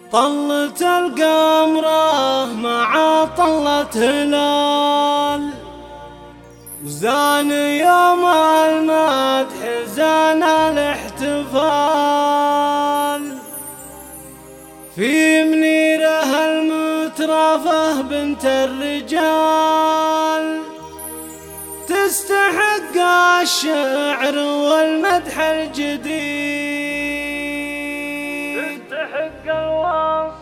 طلت القمرة مع طلة هلال، وزان يوم المدح زان الاحتفال، في منيره المترفة بنت الرجال، تستحق الشعر والمدح الجديد، تستحق الوصف.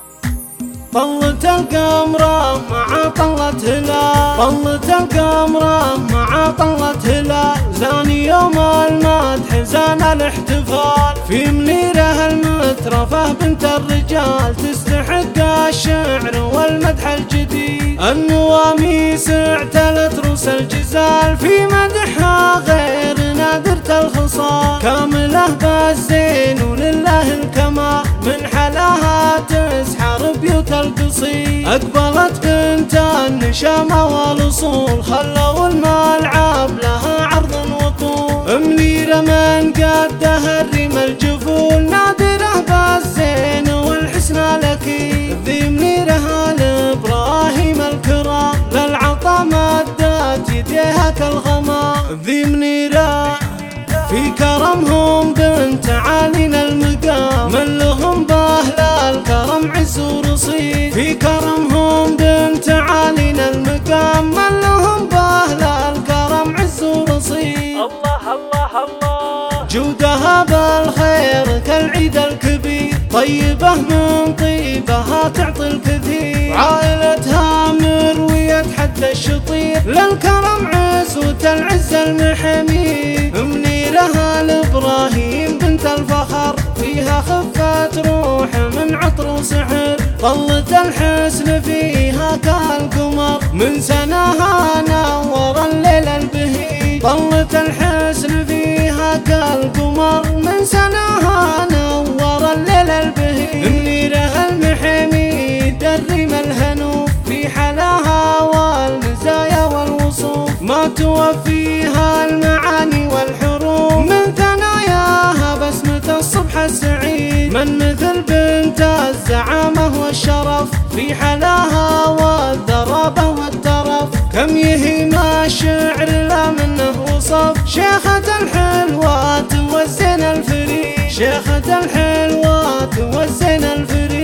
طلت القمرة مع طلة هلال، طلت القمرة مع طلة هلال، زان يوم المدح زان الاحتفال، في منيره المترفة بنت الرجال، تستحق الشعر والمدح الجديد، النواميس اعتلت روس الجزال، في مدحها غير نادرة الخصال، كاملة بالزين ولله الكمال، من حلاها تسحر بيوت القصيد، أقبلت بنت النشامة والأصول، خلوا الملعب لها عرض وطول، منيرة من قدها الريم الجفول، نادرة بالزين والحسن الأكيد، ذي منيرة لإبراهيم الكرام، للعطا مدت يديها كالغمام، ذي منيرة في كرمهم بنت عالينا المقام، من لهم باهل الكرم عز ورصيد، في كرمهم بنت عالينا المقام، من لهم باهل الكرم عز ورصيد. الله الله الله، جودها بالخير كالعيد الكبير، طيبة من طيبها تعطي الكثير، عائلتها مروية حد الشطير، للكرم عزوة العز المحمي، منيرها لإبراهيم بنت الفخر، فيها خفة روح من عطر وسحر، طلت الحسن فيها كالقمر، من سناها نور الليل البهيج، طلت الحسن فيها كالقمر، من سناها نور الليل البهيج، منيرها المحميد الريم الهنوف، في حلاها والمزايا والوصوف، ما توفيها المعاني والحروف، من ثناياها بسمة الصبح السعيد، من مثل بنت الزعامة والشرف، في حلاها والذرابة والترف، كم يهيم الشعر لا منه وصف، شيخة الحلوات والزين الفريد، شيخة الحلوات والزين الفريد.